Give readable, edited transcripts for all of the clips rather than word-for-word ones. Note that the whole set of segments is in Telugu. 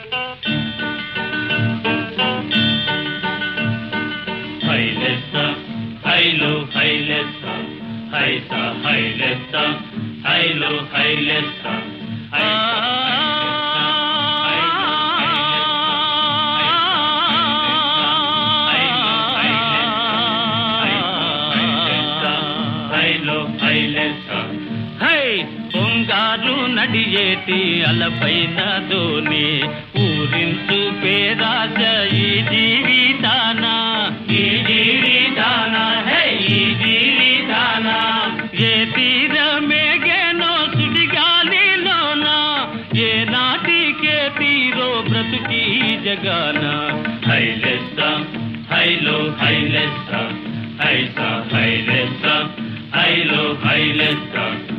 హైలెస్స హైలో హైలెస్స హైస హైలెస్స హైలో హైలెస్స పొంగారు నడియేటి అలపైన దోని ఊరించు పేరాజ ఈ జీవితాన హే ఈ జీవితాన ఏ తీరమేగేనో సుడిగాలిలోన ఏ నాటికే తీరో బ్రతుకి జగాన హైలెస్స హైలో హైలెస్స హైస హైలెస్స హైలో హైలెస్స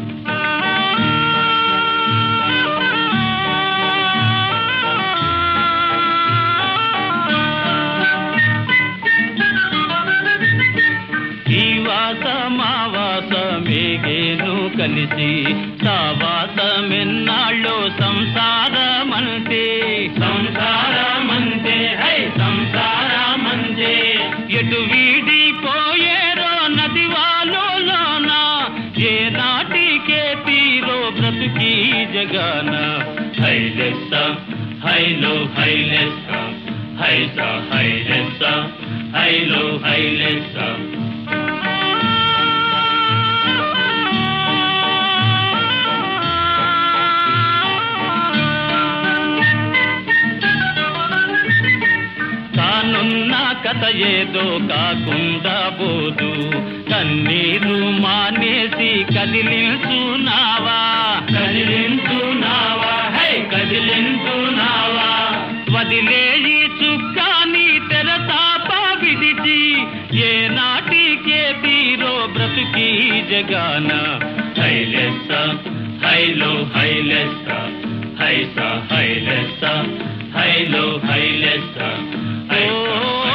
మేఘేను కలిసి సావాసమెన్నాళ్ళో సంసారమంతే హై సంసారమంతే ఎటు వీడిపోయేరో నదివాలోన ఏ నాటికే తీరో బ్రతుకి జగాన హైలెస్స హైలో హైలెస్స హైస హైలెస్స హైలో హైలెస్స కథ ఏదో కాకుండా పోదు కన్నీరు మానేసి కదిలించునావా హై కదిలించునావా వదిలేయి చుక్కాని తెరతాప విడిచి ఏ నాటికే తీరో బ్రతుకి జగాన హైలెస్స హైలో హైలెస్స హైస హైలెస్స హైలో హైలెస్స